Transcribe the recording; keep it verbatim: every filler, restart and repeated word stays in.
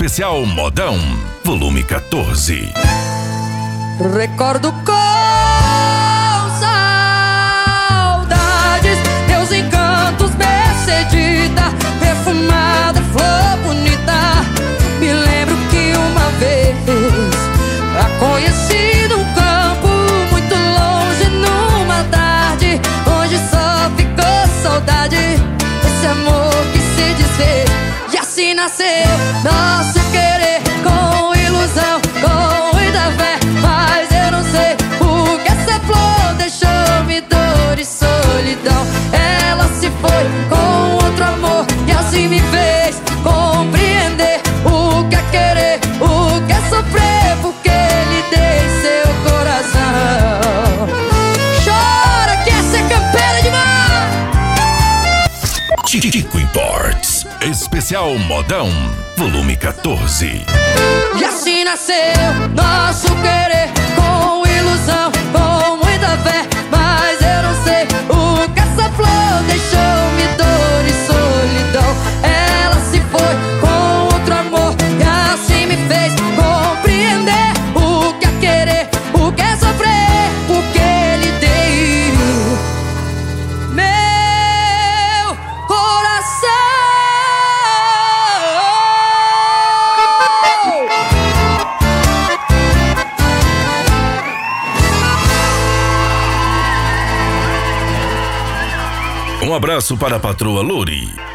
Especial Modão, volume quatorze. Recordo com saudades teus encantos, Mercedita, perfumada, flor bonita. Me lembro que uma vez a conheci num campo muito longe, numa tarde. Hoje só ficou saudade, esse amor que se desfez. E assim nasceu nosso querer, com ilusão, com muita fé. Mas eu não sei o que essa flor deixou-me, dor e solidão. Ela se foi com outro amor e assim me fez compreender o que é querer, o que é sofrer, porque lhe dei seu coração. Chora que essa é campeira demais. Tico Imports, Especial Modão, volume quatorze. E assim nasceu nosso querer, com ilusão, com muita fé. Mas eu não sei o que essa flor deixou-me, dor e solidão. Ela se foi com outro amor e assim me fez compreender o que é querer, o que é sofrer, porque lhe dei meu coração. Um abraço para a patroa Luri.